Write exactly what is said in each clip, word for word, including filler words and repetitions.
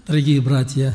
Дорогие братья,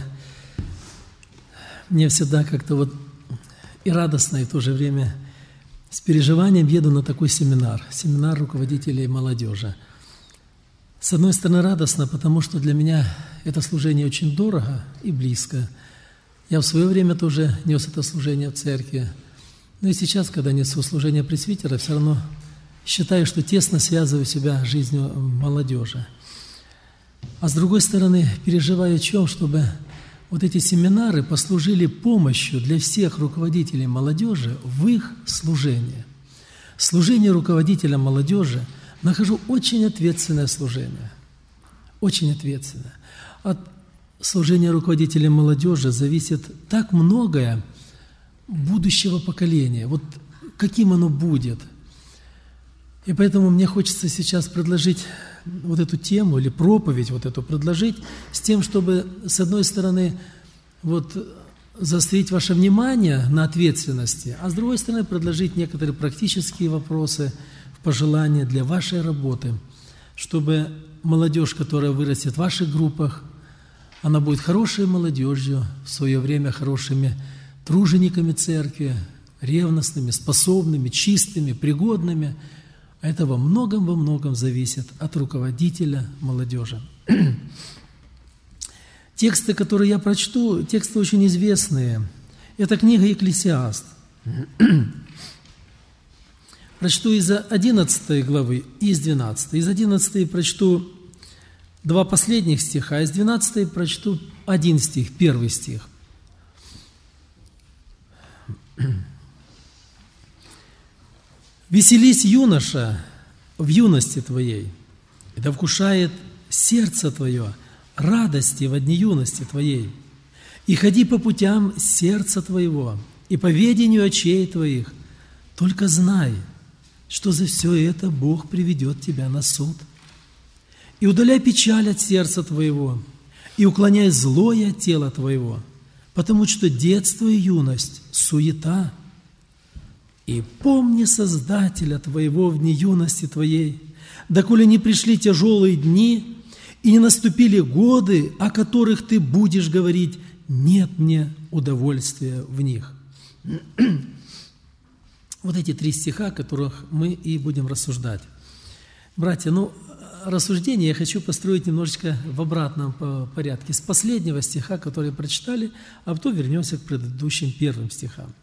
мне всегда как-то вот и радостно, и в то же время с переживанием еду на такой семинар, семинар руководителей молодежи. С одной стороны, радостно, потому что для меня это служение очень дорого и близко. Я в свое время тоже нес это служение в церкви. Но и сейчас, когда несу служение пресвитера, все равно считаю, что тесно связываю себя с жизнью молодежи. А с другой стороны, переживаю о чем, чтобы вот эти семинары послужили помощью для всех руководителей молодежи в их служении. Служение руководителя молодежи нахожу очень ответственное служение. Очень ответственное. От служения руководителя молодежи зависит так многое будущего поколения. Вот каким оно будет. И поэтому мне хочется сейчас предложить вот эту тему или проповедь вот эту предложить с тем, чтобы, с одной стороны, вот заострить ваше внимание на ответственности, а с другой стороны, предложить некоторые практические вопросы, пожелания для вашей работы, чтобы молодежь, которая вырастет в ваших группах, она будет хорошей молодежью, в свое время хорошими тружениками церкви, ревностными, способными, чистыми, пригодными. А это во многом, во многом зависит от руководителя молодежи. Тексты, которые я прочту, тексты очень известные. Это книга «Екклесиаст». Прочту из одиннадцатой главы и из двенадцатой. Из одиннадцатой прочту два последних стиха, а из двенадцатой прочту один стих, первый стих. «Веселись, юноша, в юности твоей, и да вкушает сердце твое радости во дни юности твоей, и ходи по путям сердца твоего, и по ведению очей твоих, только знай, что за все это Бог приведет тебя на суд. И удаляй печаль от сердца твоего, и уклоняй злое от тела твоего, потому что детство и юность – суета. И помни Создателя твоего в дни юности твоей, доколе не пришли тяжелые дни, и не наступили годы, о которых ты будешь говорить: нет мне удовольствия в них». Вот эти три стиха, о которых мы и будем рассуждать. Братья, ну, рассуждение я хочу построить немножечко в обратном порядке. С последнего стиха, который прочитали, а потом вернемся к предыдущим первым стихам.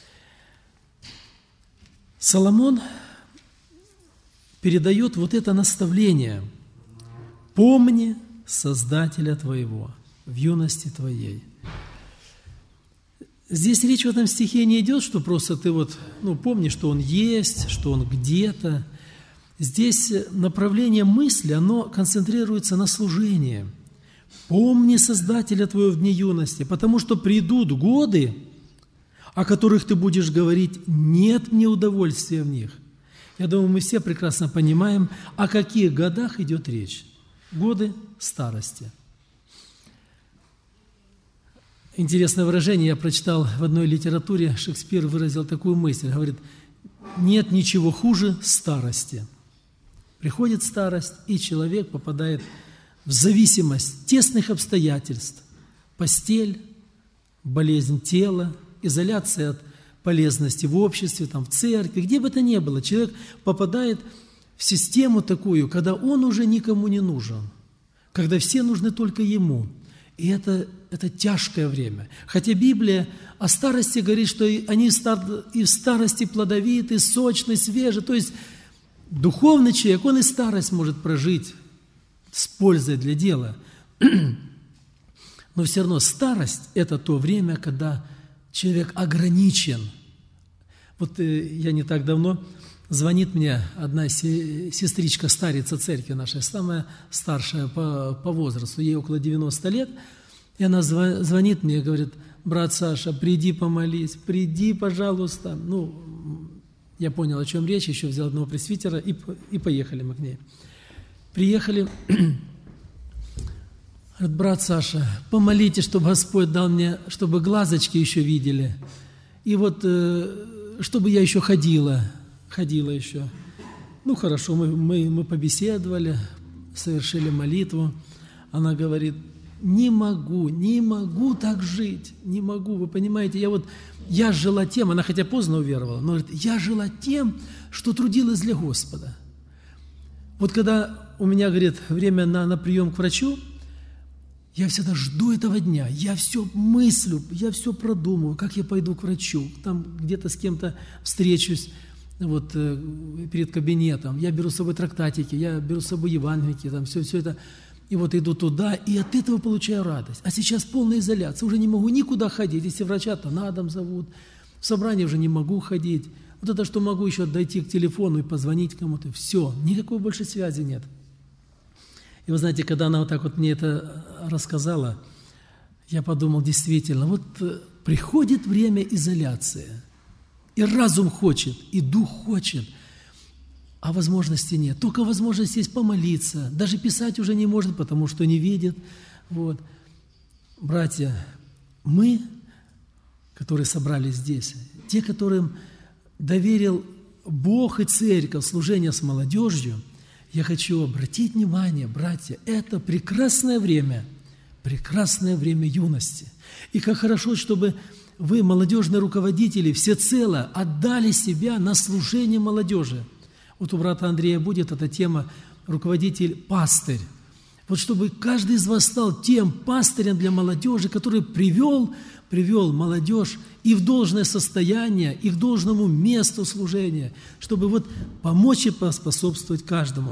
Соломон передает вот это наставление: «Помни Создателя твоего в юности твоей». Здесь речь в этом стихе не идет, что просто ты вот, ну, помни, что Он есть, что Он где-то. Здесь направление мысли, оно концентрируется на служении. «Помни Создателя твоего в дни юности, потому что придут годы, о которых ты будешь говорить: нет мне удовольствия в них». Я думаю, мы все прекрасно понимаем, о каких годах идет речь. Годы старости. Интересное выражение я прочитал в одной литературе. Шекспир выразил такую мысль. Говорит: нет ничего хуже старости. Приходит старость, и человек попадает в зависимость тесных обстоятельств. Постель, болезнь тела, изоляция от полезности в обществе, там, в церкви, где бы то ни было. Человек попадает в систему такую, когда он уже никому не нужен, когда все нужны только ему. И это, это тяжкое время. Хотя Библия о старости говорит, что они и в старости плодовиты, сочны, свежи. То есть духовный человек, он и старость может прожить с пользой для дела. Но все равно старость – это то время, когда человек ограничен. Вот я не так давно, звонит мне одна сестричка, старица церкви нашей, самая старшая по, по возрасту, ей около девяноста лет, и она звонит мне и говорит: брат Саша, приди помолись, приди, пожалуйста. Ну, я понял, о чем речь, еще взял одного пресвитера, и, и поехали мы к ней. Приехали, говорит: брат Саша, помолите, чтобы Господь дал мне, чтобы глазочки еще видели, и вот, чтобы я еще ходила, ходила еще. Ну, хорошо, мы, мы, мы побеседовали, совершили молитву. Она говорит: не могу, не могу так жить, не могу. Вы понимаете, я вот, я жила тем, она хотя поздно уверовала, но говорит, я жила тем, что трудилась для Господа. Вот когда у меня, говорит, время на, на прием к врачу, я всегда жду этого дня, я все мыслю, я все продумываю, как я пойду к врачу, там где-то с кем-то встречусь, вот, перед кабинетом, я беру с собой трактатики, я беру с собой евангелики, там все, все это, и вот иду туда, и от этого получаю радость. А сейчас полная изоляция, уже не могу никуда ходить, если врача-то на дом зовут, в собрание уже не могу ходить, вот это, что могу еще дойти к телефону и позвонить кому-то, все, никакой больше связи нет. И вы знаете, когда она вот так вот мне это рассказала, я подумал, действительно, вот приходит время изоляции, и разум хочет, и дух хочет, а возможности нет. Только возможность есть помолиться, даже писать уже не может, потому что не видит. Вот. Братья, мы, которые собрались здесь, те, которым доверил Бог и Церковь служение с молодежью, я хочу обратить внимание, братья, это прекрасное время, прекрасное время юности. И как хорошо, чтобы вы, молодежные руководители, всецело отдали себя на служение молодежи. Вот у брата Андрея будет эта тема руководитель-пастырь. Вот чтобы каждый из вас стал тем пастырем для молодежи, который привел, привел молодежь и в должное состояние, и к должному месту служения, чтобы вот помочь и поспособствовать каждому.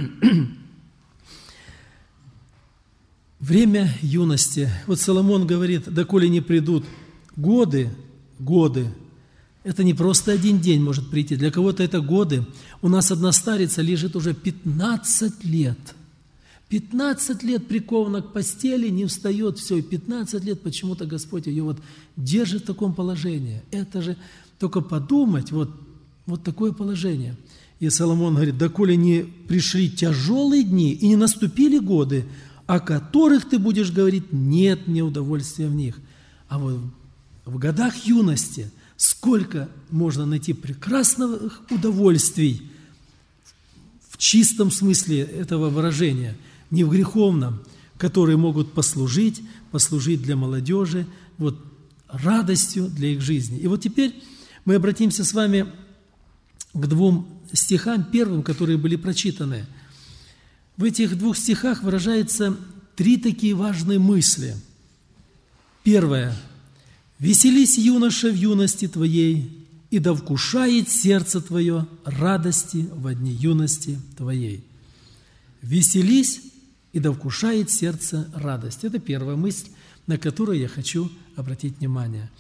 Время юности. Вот Соломон говорит, доколе не придут годы, годы, это не просто один день может прийти, для кого-то это годы. У нас одна старица лежит уже пятнадцать лет. пятнадцать лет прикована к постели, не встает, все, и пятнадцать лет почему-то Господь ее вот держит в таком положении. Это же только подумать, вот, вот такое положение. И Соломон говорит, доколе не пришли тяжелые дни и не наступили годы, о которых ты будешь говорить, нет мне удовольствия в них. А вот в годах юности сколько можно найти прекрасных удовольствий в чистом смысле этого выражения, не в греховном, которые могут послужить, послужить для молодежи, вот, радостью для их жизни. И вот теперь мы обратимся с вами к двум стихам первым, которые были прочитаны. В этих двух стихах выражаются три такие важные мысли. Первое. «Веселись, юноша, в юности твоей, и да вкушает сердце твое радости во дни юности твоей». «Веселись, и да вкушает сердце радость». Это первая мысль, на которую я хочу обратить внимание.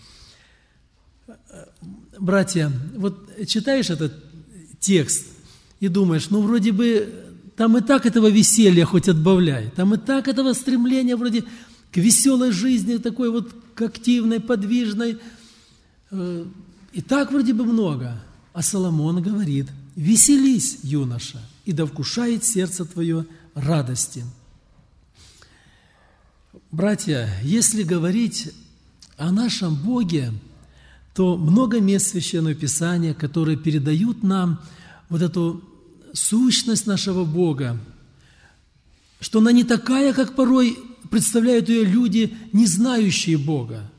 Братья, вот читаешь этот текст и думаешь, ну, вроде бы там и так этого веселья хоть отбавляй, там и так этого стремления вроде к веселой жизни, такой вот к активной, подвижной. И так вроде бы много. А Соломон говорит, веселись, юноша, и да вкушает сердце твое радости. Братья, если говорить о нашем Боге, то много мест Священного Писания, которые передают нам вот эту сущность нашего Бога, что она не такая, как порой представляют ее люди, не знающие Бога.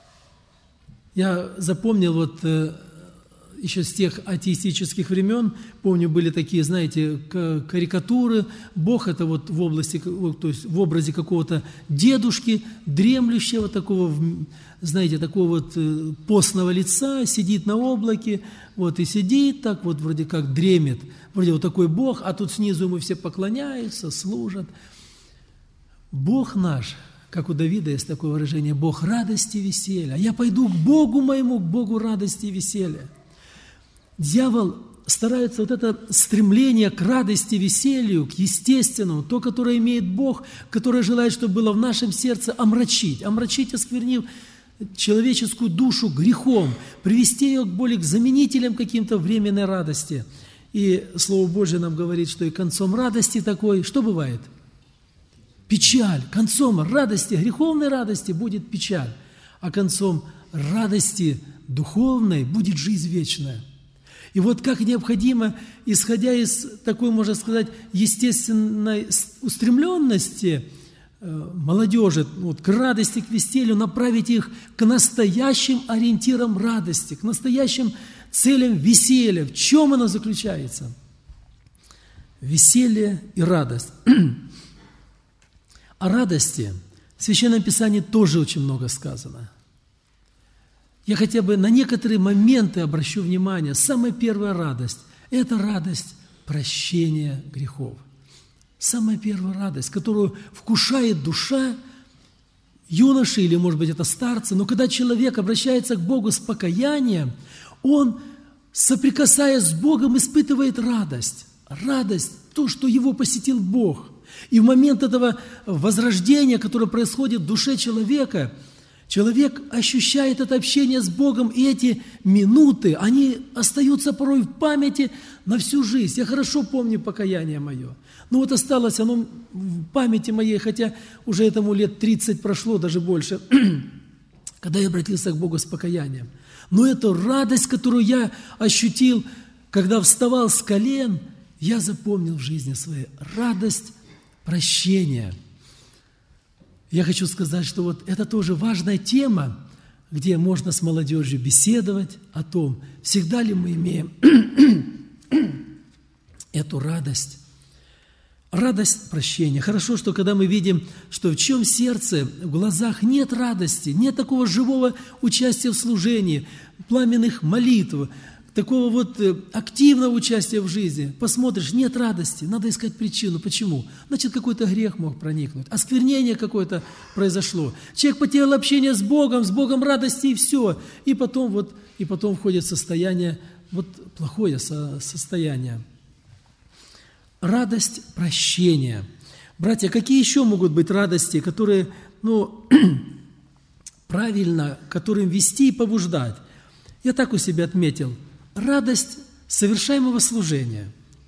Я запомнил вот э, еще с тех атеистических времен, помню, были такие, знаете, карикатуры. Бог – это вот в области, то есть в образе какого-то дедушки, дремлющего такого, знаете, такого вот постного лица, сидит на облаке, вот и сидит так вот вроде как дремет. Вроде вот такой Бог, а тут снизу ему все поклоняются, служат. Бог наш, как у Давида есть такое выражение, Бог радости и веселья. Я пойду к Богу моему, к Богу радости и веселья. Дьявол старается вот это стремление к радости, веселью, к естественному, то, которое имеет Бог, которое желает, чтобы было в нашем сердце, омрачить, омрачить, осквернив человеческую душу грехом, привести ее к более к заменителям каким-то временной радости. И Слово Божье нам говорит, что и концом радости такой, что бывает? Печаль. Концом радости, греховной радости будет печаль, а концом радости духовной будет жизнь вечная. И вот как необходимо, исходя из такой, можно сказать, естественной устремленности молодежи вот, к радости, к веселью, направить их к настоящим ориентирам радости, к настоящим целям веселья. В чем оно заключается? Веселье и радость. О радости в Священном Писании тоже очень много сказано. Я хотя бы на некоторые моменты обращу внимание. Самая первая радость – это радость прощения грехов. Самая первая радость, которую вкушает душа юноши или, может быть, это старцы. Но когда человек обращается к Богу с покаянием, он, соприкасаясь с Богом, испытывает радость. Радость – то, что его посетил Бог. И в момент этого возрождения, которое происходит в душе человека, человек ощущает это общение с Богом, и эти минуты, они остаются порой в памяти на всю жизнь. Я хорошо помню покаяние мое. Ну вот осталось оно в памяти моей, хотя уже этому лет тридцать прошло, даже больше, когда я обратился к Богу с покаянием. Но эту радость, которую я ощутил, когда вставал с колен, я запомнил в жизни своей. Радость прощения. Я хочу сказать, что вот это тоже важная тема, где можно с молодежью беседовать о том, всегда ли мы имеем эту радость. Радость прощения. Хорошо, что когда мы видим, что в чем сердце, в глазах нет радости, нет такого живого участия в служении, пламенных молитв, такого вот активного участия в жизни. Посмотришь, нет радости, надо искать причину. Почему? Значит, какой-то грех мог проникнуть, осквернение какое-то произошло. Человек потерял общение с Богом, с Богом радости и все. И потом, вот, и потом входит в состояние, вот плохое со, состояние. Радость прощения. Братья, какие еще могут быть радости, которые, ну, правильно, которым вести и побуждать? Я так у себя отметил. Радость совершаемого служения.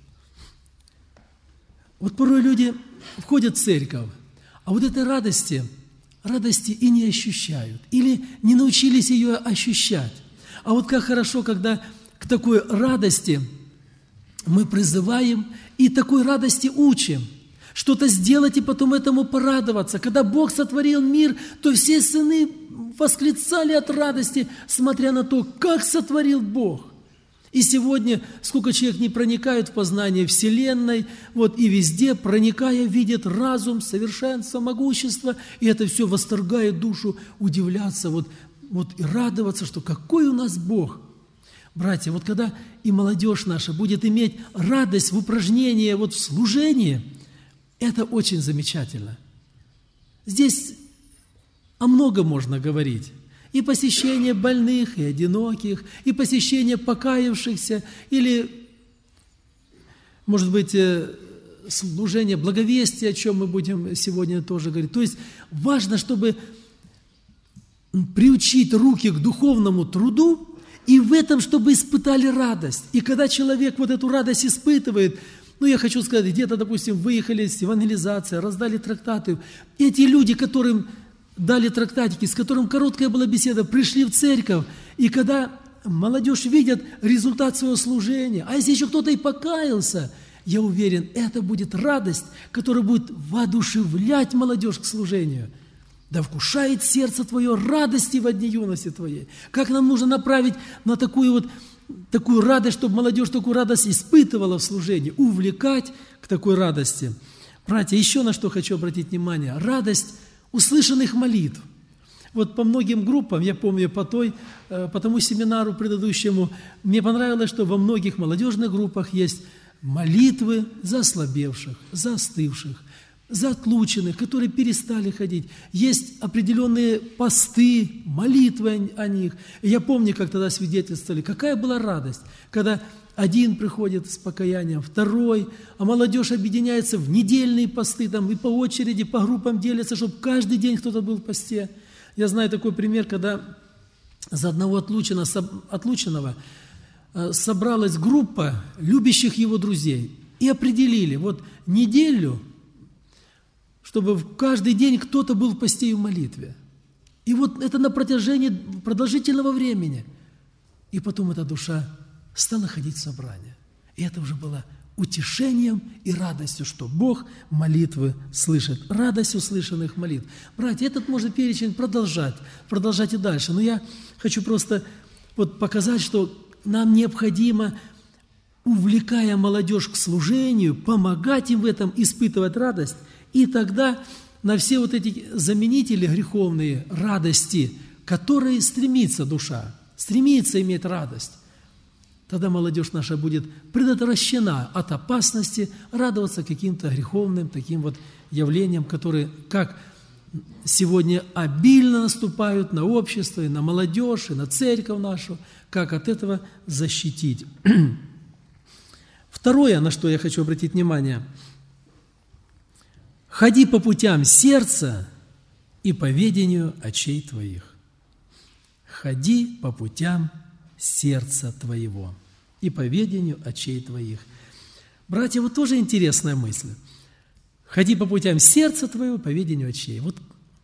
Вот порой люди входят в церковь, а вот этой радости, радости и не ощущают, или не научились ее ощущать. А вот как хорошо, когда к такой радости мы призываем и такой радости учим. Что-то сделать и потом этому порадоваться. Когда Бог сотворил мир, то все сыны восклицали от радости, смотря на то, как сотворил Бог. И сегодня, сколько человек не проникают в познание Вселенной, вот и везде, проникая, видят разум, совершенство, могущество, и это все восторгает душу, удивляться, вот, вот и радоваться, что какой у нас Бог. Братья, вот когда и молодежь наша будет иметь радость в упражнении, вот в служении, это очень замечательно. Здесь о многом можно говорить. И посещение больных, и одиноких, и посещение покаявшихся, или, может быть, служение благовестия, о чем мы будем сегодня тоже говорить. То есть важно, чтобы приучить руки к духовному труду, и в этом, чтобы испытали радость. И когда человек вот эту радость испытывает, ну, я хочу сказать, где-то, допустим, выехали с евангелизации, раздали трактаты. Эти люди, которым дали трактатики, с которым короткая была беседа, пришли в церковь. И когда молодежь видит результат своего служения, а если еще кто-то и покаялся, я уверен, это будет радость, которая будет воодушевлять молодежь к служению. Да вкушает сердце твое радости во дни юности твоей. Как нам нужно направить на такую вот такую радость, чтобы молодежь такую радость испытывала в служении, увлекать к такой радости. Братья, еще на что хочу обратить внимание. Радость услышанных молитв. Вот по многим группам, я помню по, той, по тому семинару предыдущему, мне понравилось, что во многих молодежных группах есть молитвы за ослабевших, за остывших, за отлученных, которые перестали ходить. Есть определенные посты, молитвы о них. И я помню, как тогда свидетельствовали, какая была радость, когда один приходит с покаянием, второй, а молодежь объединяется в недельные посты, там, и по очереди, по группам делятся, чтобы каждый день кто-то был в посте. Я знаю такой пример, когда за одного отлученного, отлученного собралась группа любящих его друзей и определили, вот неделю, чтобы каждый день кто-то был в посте и в молитве. И вот это на протяжении продолжительного времени. И потом эта душа стала ходить в собрание. И это уже было утешением и радостью, что Бог молитвы слышит. Радость услышанных молитв. Братья, этот можно перечень продолжать, продолжать и дальше. Но я хочу просто вот показать, что нам необходимо, увлекая молодежь к служению, помогать им в этом, испытывать радость. И тогда на все вот эти заменители греховные радости, которые стремится душа, стремится иметь радость, тогда молодежь наша будет предотвращена от опасности радоваться каким-то греховным таким вот явлениям, которые как сегодня обильно наступают на общество, и на молодежь, и на церковь нашу, как от этого защитить. Второе, на что я хочу обратить внимание. «Ходи по путям сердца и по ведению очей твоих». «Ходи по путям сердца твоего и по ведению очей твоих». Братья, вот тоже интересная мысль. «Ходи по путям сердца твоего, по ведению очей». Вот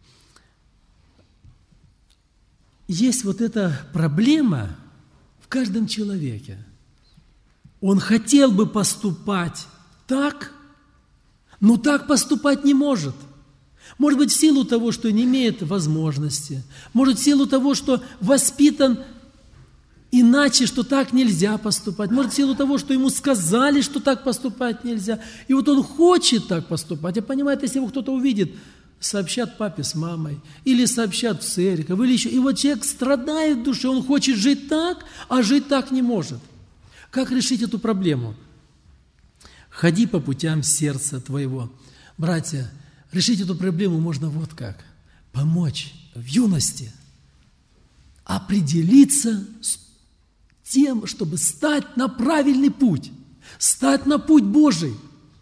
есть вот эта проблема в каждом человеке. Он хотел бы поступать так, но так поступать не может. Может быть, в силу того, что не имеет возможности, может, в силу того, что воспитан иначе, что так нельзя поступать, может, в силу того, что ему сказали, что так поступать нельзя, и вот он хочет так поступать, а понимает, если его кто-то увидит, сообщат папе с мамой, или сообщат в церковь, или еще, и вот человек страдает в душе, он хочет жить так, а жить так не может. Как решить эту проблему? «Ходи по путям сердца твоего». Братья, решить эту проблему можно вот как. Помочь в юности определиться с тем, чтобы стать на правильный путь, стать на путь Божий.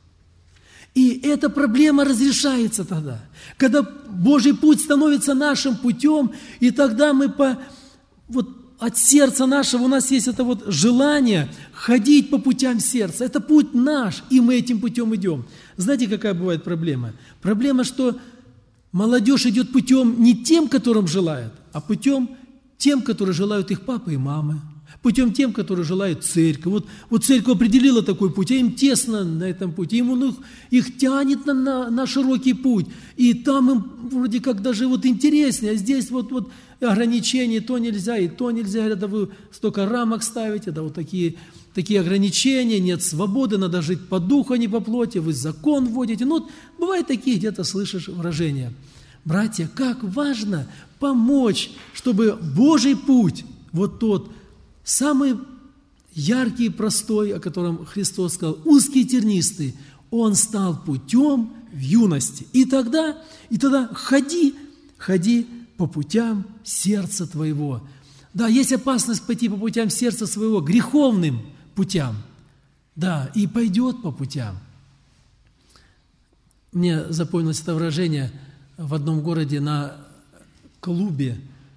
И эта проблема разрешается тогда, когда Божий путь становится нашим путем, и тогда мы по, вот, от сердца нашего у нас есть это вот желание ходить по путям сердца. Это путь наш, и мы этим путем идем. Знаете, какая бывает проблема? Проблема, что молодежь идет путем не тем, которым желает, а путем тем, которые желают их папы и мамы, путем тем, которые желают церковь. Вот, вот церковь определила такой путь, а им тесно на этом пути, им он их, их тянет на, на, на широкий путь, и там им вроде как даже вот интереснее, а здесь вот, вот ограничения, то нельзя, и то нельзя, говорят, да вы столько рамок ставите, да вот такие, такие ограничения, нет свободы, надо жить по духу, а не по плоти, вы закон вводите. Ну, вот бывают такие, где-то слышишь выражения. Братья, как важно помочь, чтобы Божий путь, вот тот, самый яркий и простой, о котором Христос сказал, узкий и тернистый, он стал путем в юности. И тогда, и тогда ходи, ходи по путям сердца твоего. Да, есть опасность пойти по путям сердца своего, греховным путям. Да, и пойдет по путям. Мне запомнилось это выражение в одном городе на клубе,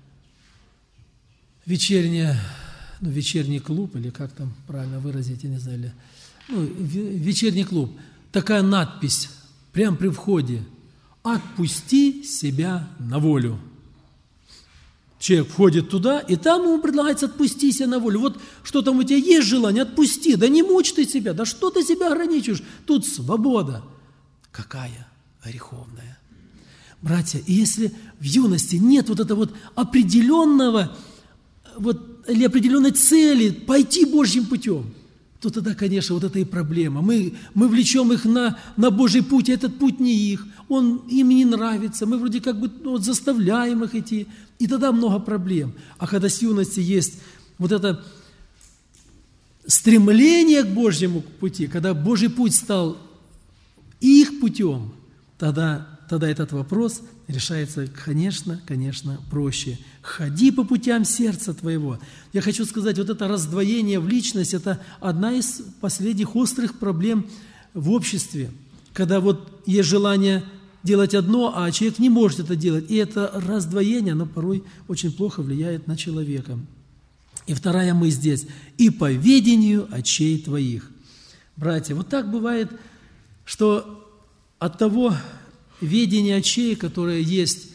вечернее, ну, вечерний клуб, или как там правильно выразить, я не знаю, или, ну, вечерний клуб, такая надпись прямо при входе: «Отпусти себя на волю». Человек входит туда, и там ему предлагается: отпусти себя на волю. Вот что там у тебя есть желание, отпусти, да не мучь ты себя, да что ты себя ограничиваешь, тут свобода. Какая греховная. Братья, и если в юности нет вот этого вот определенного, вот, или определенной цели пойти Божьим путем, то тогда, конечно, вот это и проблема. Мы, мы влечем их на, на Божий путь, а этот путь не их, он им не нравится, мы вроде как бы ну, вот заставляем их идти, и тогда много проблем. А когда с юности есть вот это стремление к Божьему пути, когда Божий путь стал их путем, тогда, тогда этот вопрос решается, конечно, конечно, проще. Ходи по путям сердца твоего. Я хочу сказать, вот это раздвоение в личность – это одна из последних острых проблем в обществе, когда вот есть желание делать одно, а человек не может это делать. И это раздвоение, оно порой очень плохо влияет на человека. И вторая мысль здесь – и по ведению очей твоих. Братья, вот так бывает, что от того ведения очей, которое есть,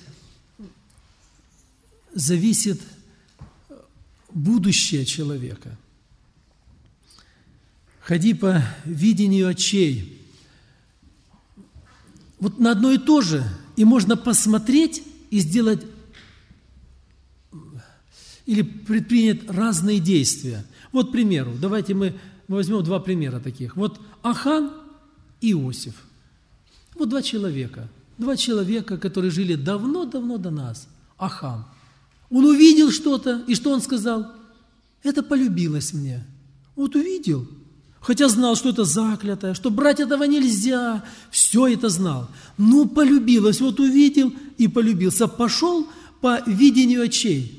зависит будущее человека. ходи по видению очей. Вот на одно и то же, и можно посмотреть и сделать или предпринять разные действия. Вот, к примеру, давайте мы возьмем два примера таких. Вот Ахан и Иосиф. Вот два человека. Два человека, которые жили давно-давно до нас. Ахан. Он увидел что-то, и что он сказал? Это полюбилось мне. Вот увидел. Хотя знал, что это заклятое, что брать этого нельзя. Все это знал. Ну, полюбилось. Вот увидел и полюбился. Пошел по видению очей.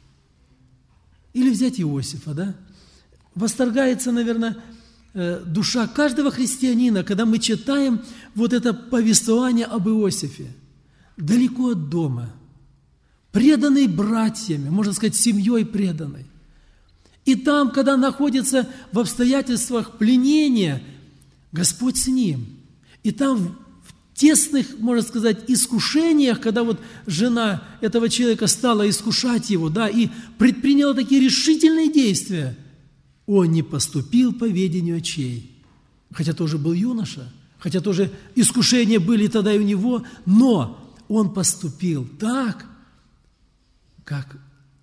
Или взять Иосифа, да? Восторгается, наверное, душа каждого христианина, когда мы читаем вот это повествование об Иосифе. Далеко от дома, преданный братьями, можно сказать, семьей преданной. И там, когда находится в обстоятельствах пленения, Господь с ним. И там в тесных, можно сказать, искушениях, когда вот жена этого человека стала искушать его, да, и предприняла такие решительные действия, он не поступил по ведению очей. Хотя тоже был юноша, хотя тоже искушения были тогда и у него, но он поступил так, как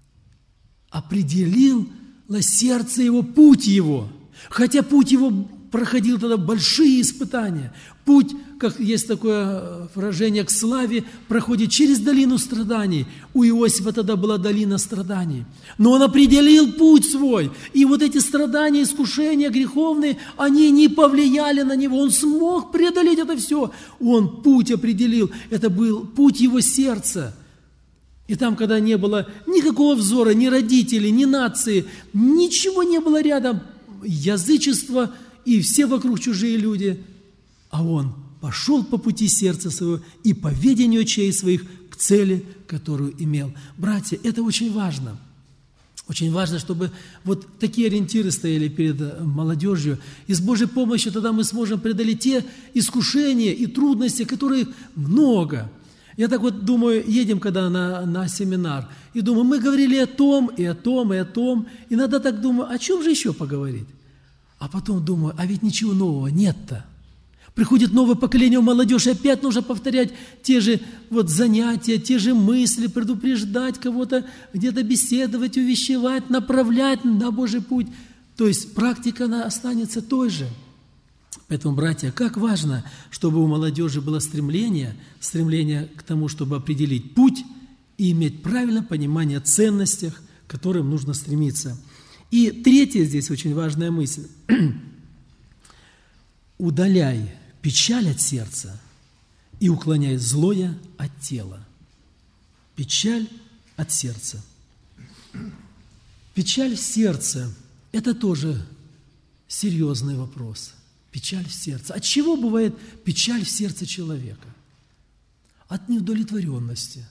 определило сердце его, путь его. Хотя путь его проходил тогда большие испытания. Путь, как есть такое выражение, к славе, проходит через долину страданий. У Иосифа тогда была долина страданий. Но он определил путь свой. И вот эти страдания, искушения греховные, они не повлияли на него. Он смог преодолеть это все. Он путь определил. Это был путь его сердца. И там, когда не было никакого взора, ни родителей, ни нации, ничего не было рядом, язычество и все вокруг чужие люди, а он пошел по пути сердца своего и по ведению очей своих к цели, которую имел. Братья, это очень важно. Очень важно, чтобы вот такие ориентиры стояли перед молодежью. И с Божьей помощью тогда мы сможем преодолеть те искушения и трудности, которых много. Я так вот думаю, едем когда на, на семинар, и думаю, мы говорили о том, и о том, и о том. Иногда так думаю, о чем же еще поговорить? А потом думаю, а ведь ничего нового нет-то. Приходит новое поколение, молодежь, и опять нужно повторять те же вот занятия, те же мысли, предупреждать кого-то, где-то беседовать, увещевать, направлять на Божий путь. То есть практика она останется той же. Поэтому, братья, как важно, чтобы у молодежи было стремление, стремление к тому, чтобы определить путь и иметь правильное понимание о ценностях, к которым нужно стремиться. И третья здесь очень важная мысль. Удаляй печаль от сердца и уклоняй злое от тела. Печаль от сердца. Печаль в сердце – это тоже серьезный вопрос. Печаль в сердце. От чего бывает печаль в сердце человека? От неудовлетворенности.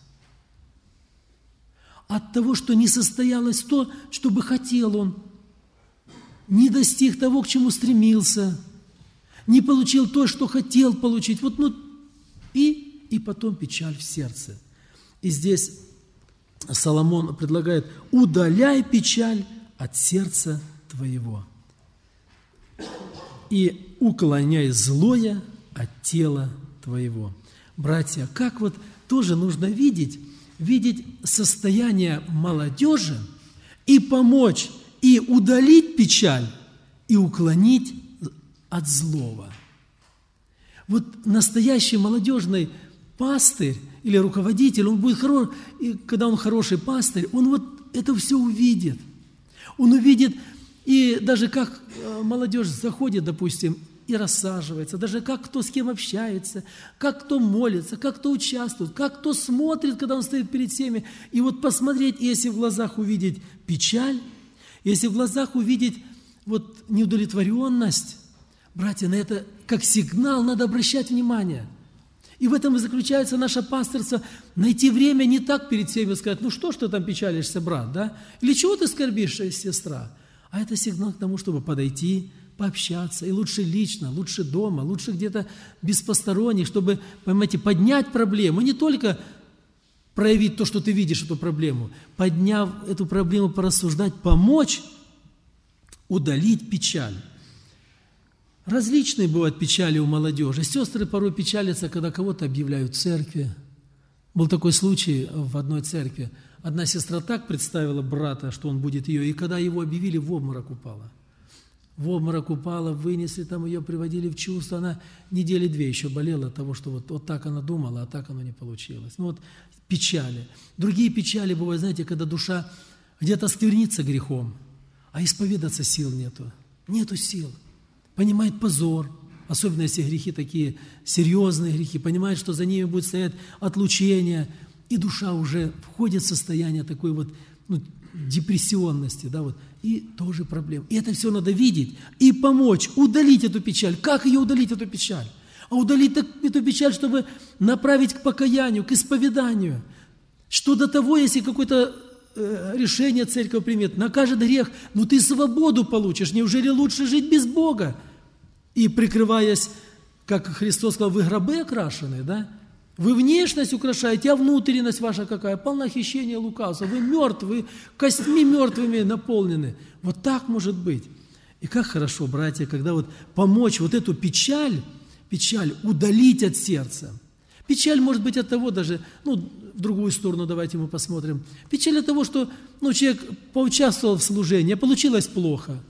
От того, что не состоялось то, что бы хотел он, не достиг того, к чему стремился, не получил то, что хотел получить. Вот, ну, и, и потом печаль в сердце. И здесь Соломон предлагает: удаляй печаль от сердца твоего и уклоняй злое от тела твоего. Братья, как вот тоже нужно видеть, видеть состояние молодежи и помочь, и удалить печаль, и уклонить от злого. Вот настоящий молодежный пастырь или руководитель, он будет хорош, и когда он хороший пастырь, он вот это все увидит. Он увидит, и даже как молодежь заходит, допустим, и рассаживается, даже как кто с кем общается, как кто молится, как кто участвует, как кто смотрит, когда он стоит перед всеми. И вот посмотреть, если в глазах увидеть печаль, если в глазах увидеть вот неудовлетворенность, братья, на это как сигнал надо обращать внимание. И в этом и заключается наше пастырство, найти время не так перед всеми сказать: ну что ж ты там печалишься, брат, да? Или чего ты скорбишь, сестра? А это сигнал к тому, чтобы подойти, пообщаться, и лучше лично, лучше дома, лучше где-то без посторонних, чтобы, понимаете, поднять проблему, не только проявить то, что ты видишь, эту проблему, подняв эту проблему, порассуждать, помочь удалить печаль. Различные бывают печали у молодежи. Сестры порой печалятся, когда кого-то объявляют в церкви. Был такой случай в одной церкви. Одна сестра так представила брата, что он будет ее, и когда его объявили, в обморок упала. В обморок упала, вынесли, там ее приводили в чувство. Она недели две еще болела от того, что вот, вот так она думала, а так оно не получилось. Ну вот печали. Другие печали бывают, знаете, когда душа где-то сквернится грехом, а исповедаться сил нету. Нету сил. Понимает позор, особенно если грехи такие серьезные грехи, понимает, что за ними будет стоять отлучение, и душа уже входит в состояние такой вот ну, депрессионности, да, вот, и тоже проблем. И это все надо видеть и помочь, удалить эту печаль. Как ее удалить, эту печаль? А удалить эту печаль, чтобы направить к покаянию, к исповеданию. Что до того, если какое-то э, решение церковь примет, накажет грех, ну ты свободу получишь. Неужели лучше жить без Бога? И прикрываясь, как Христос сказал, вы гробы окрашены, да? Вы внешность украшаете, а внутренность ваша какая? Полна хищения лукавства. Вы мертвы, костьми мертвыми наполнены. Вот так может быть. И как хорошо, братья, когда вот помочь вот эту печаль, печаль удалить от сердца. Печаль может быть от того даже, ну, в другую сторону давайте мы посмотрим. Печаль от того, что ну, человек поучаствовал в служении, а получилось плохо.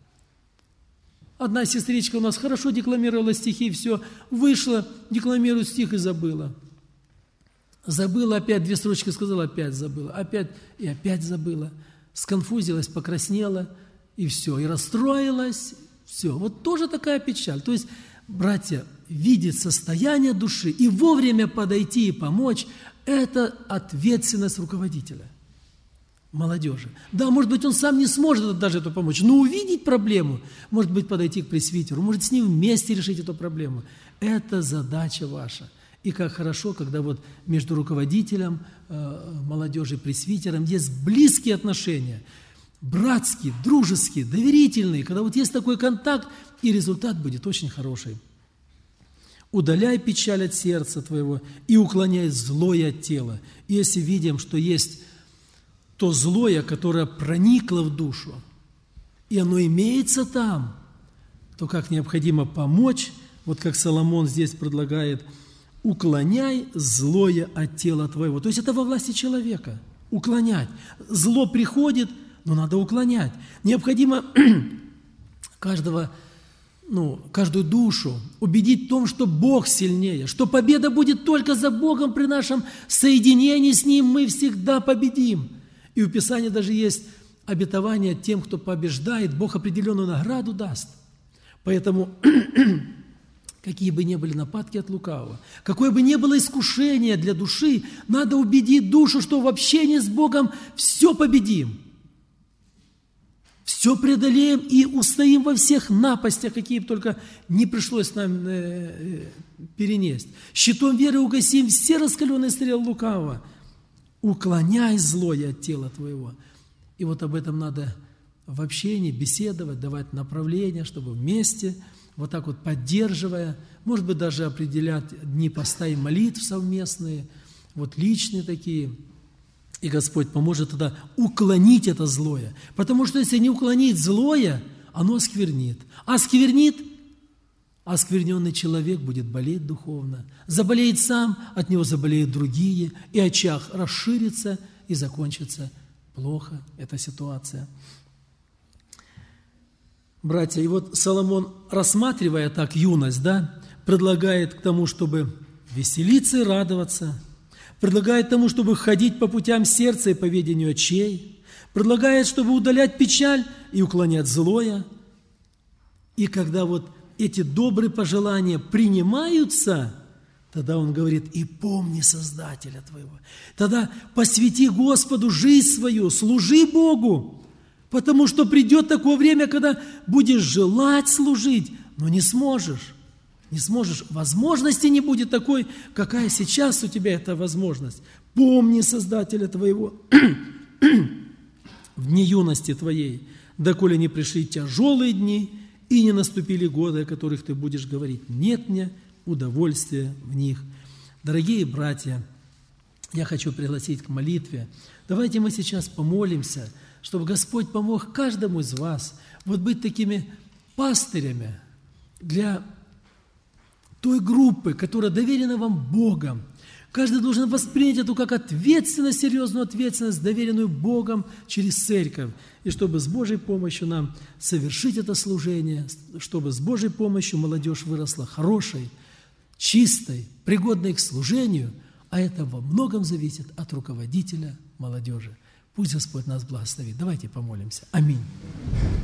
Одна сестричка у нас хорошо декламировала стихи, все, вышла, декламирует стих и забыла. Забыла опять, две строчки сказала, опять забыла, опять и опять забыла. Сконфузилась, покраснела, и все, и расстроилась, все. Вот тоже такая печаль. То есть, братья, видеть состояние души и вовремя подойти и помочь – это ответственность руководителя. Молодежи. Да, может быть, он сам не сможет даже эту помочь, но увидеть проблему, может быть, подойти к пресвитеру, может с ним вместе решить эту проблему. Это задача ваша. И как хорошо, когда вот между руководителем э, молодежи и пресвитером есть близкие отношения, братские, дружеские, доверительные, когда вот есть такой контакт, и результат будет очень хороший. «Удаляй печаль от сердца твоего и уклоняй злое от тела». И если видим, что есть то злое, которое проникло в душу, и оно имеется там, то как необходимо помочь, вот как Соломон здесь предлагает, уклоняй злое от тела твоего. То есть это во власти человека, уклонять. Зло приходит, но надо уклонять. Необходимо каждого, ну, каждую душу убедить в том, что Бог сильнее, что победа будет только за Богом при нашем соединении с Ним, мы всегда победим. И у Писания даже есть обетование тем, кто побеждает, Бог определенную награду даст. Поэтому, какие бы ни были нападки от лукавого, какое бы ни было искушение для души, надо убедить душу, что в общении с Богом все победим. Все преодолеем и устоим во всех напастях, какие бы только не пришлось нам э, перенести. Щитом веры угасим все раскаленные стрелы лукавого. Уклоняй злое от тела твоего. И вот об этом надо в общении беседовать, давать направления, чтобы вместе, вот так вот поддерживая, может быть, даже определять дни поста и молитв совместные, вот личные такие. И Господь поможет тогда уклонить это злое. Потому что если не уклонить злое, оно осквернит. А осквернит, оскверненный человек будет болеть духовно. Заболеет сам, от него заболеют другие, и очаг расширится, и закончится плохо эта ситуация. Братья, и вот Соломон, рассматривая так юность, да, предлагает к тому, чтобы веселиться и радоваться, предлагает тому, чтобы ходить по путям сердца и по ведению очей, предлагает, чтобы удалять печаль и уклонять злое. И когда вот эти добрые пожелания принимаются, тогда он говорит, и помни Создателя твоего. Тогда посвяти Господу жизнь свою, служи Богу, потому что придет такое время, когда будешь желать служить, но не сможешь. Не сможешь, возможности не будет такой, какая сейчас у тебя эта возможность. Помни Создателя твоего в дни юности твоей, доколе не пришли тяжелые дни, и не наступили годы, о которых ты будешь говорить, нет мне удовольствия в них. Дорогие братья, я хочу пригласить к молитве. Давайте мы сейчас помолимся, чтобы Господь помог каждому из вас вот быть такими пастырями, для той группы, которая доверена вам Богом. Каждый должен воспринять эту как ответственность, серьезную ответственность, доверенную Богом через церковь. И чтобы с Божьей помощью нам совершить это служение, чтобы с Божьей помощью молодежь выросла хорошей, чистой, пригодной к служению, а это во многом зависит от руководителя молодежи. Пусть Господь нас благословит. Давайте помолимся. Аминь.